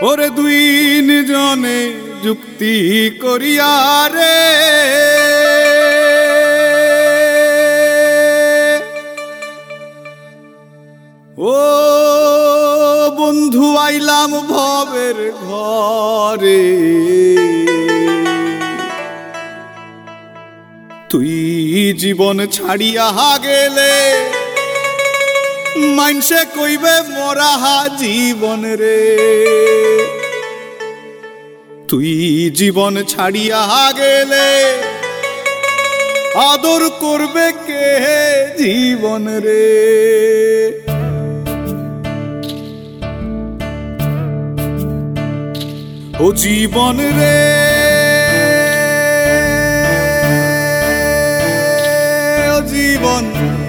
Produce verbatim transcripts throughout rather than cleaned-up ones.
ওরে দুই জনে যুক্তি করিয়া রে ও বন্ধু আইলাম ভবের ঘরে তুই জীবন ছাড়িয়া গেলে মানসে কইবে মরাহা জীবন রে তুই জীবন ছাড়িয়া গেলে আদর করবে কে জীবন রে ও জীবন রে ও জীবন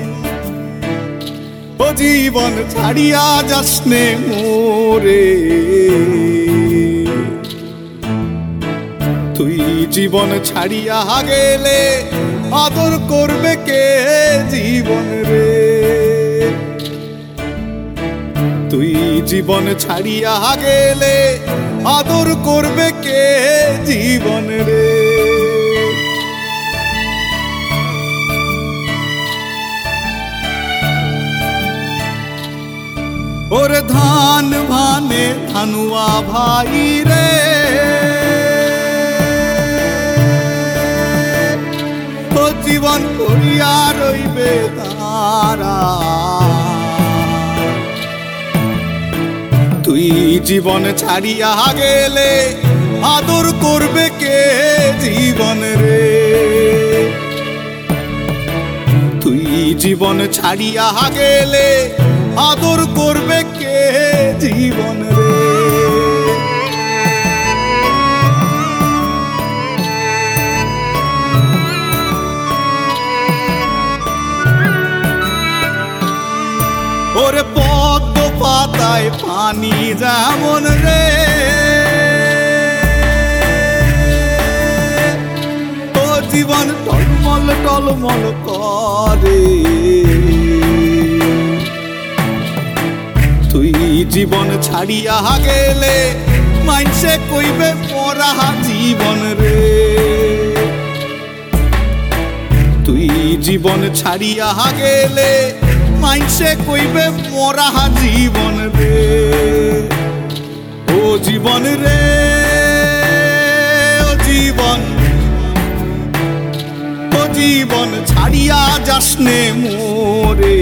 ও জীবন ছাড়িয়া যাসনে মোরে তুই জীবন ছাড়িয়া গেলে আদর করবে কে জীবন রে তুই জীবন ছাড়িয়া গেলে আদর করবে কে জীবন রে ওরে ধান ভানে ধানুয়া ভাই রে ও জীবন করিয়া রইবে তারা তুই জীবন ছাড়িয়া গেলে আদর করবে কে জীবন রে তুই জীবন ছাড়িয়া গেলে আদর করবে কে জীবন রে ওরে পদ্ম পাতায় পানি যেমন রে ও জীবন টলমল টলমল করে তুই জীবন ছাড়িয়া গেলে মানসে কইবে মরাহা জীবন রে তুই জীবন ছাড়িয়া গেলে মানসে কইবে মরাহা জীবন রে ও জীবন রে ও জীবন ও জীবন ছাড়িয়া যাসনে মোরে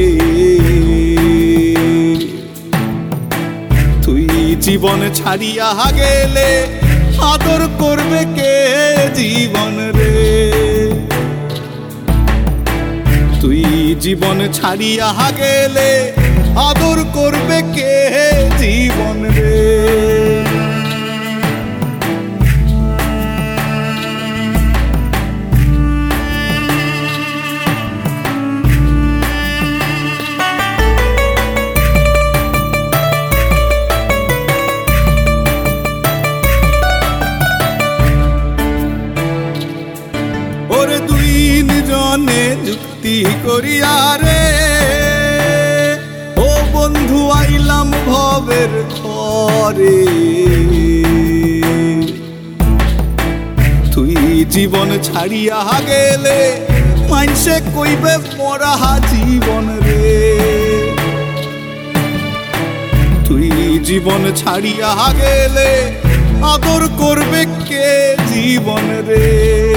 তুই জীবন ছাড়িয়া গেলে আদর করবে কে জীবন রে তুই জীবন ছাড়িয়া গেলে আদর করবে কে জীবন রে ওরে দুই জনে যুক্তি করিয়া রে ও বন্ধু আইলাম ভবের ঘরে তুই জীবন ছাড়িয়া গেলে মানসে কইবে মরাহা জীবন রে তুই জীবন ছাড়িয়া গেলে আদর করবে কে জীবন রে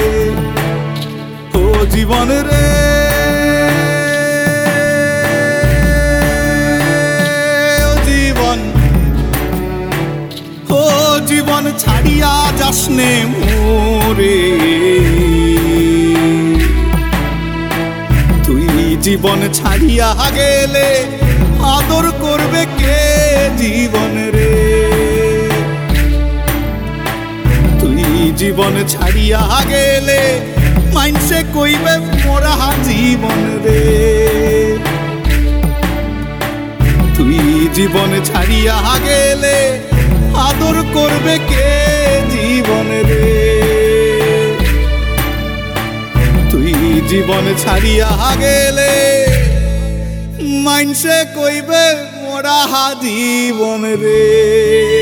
ও জীবন রে ও জীবন ও জীবন ছাড়িয়া যাসনে মোরে তুই জীবন ছাড়িয়া গেলে আদর করবে কে জীবন রে তুই জীবন ছাড়িয়া গেলে মানসে কইবে মরাহা জীবন রে তুই জীবন ছাড়িয়া গেলে আদর করবে কে জীবন রে তুই জীবন ছাড়িয়া গেলে মানসে কইবে মরাহা জীবন রে।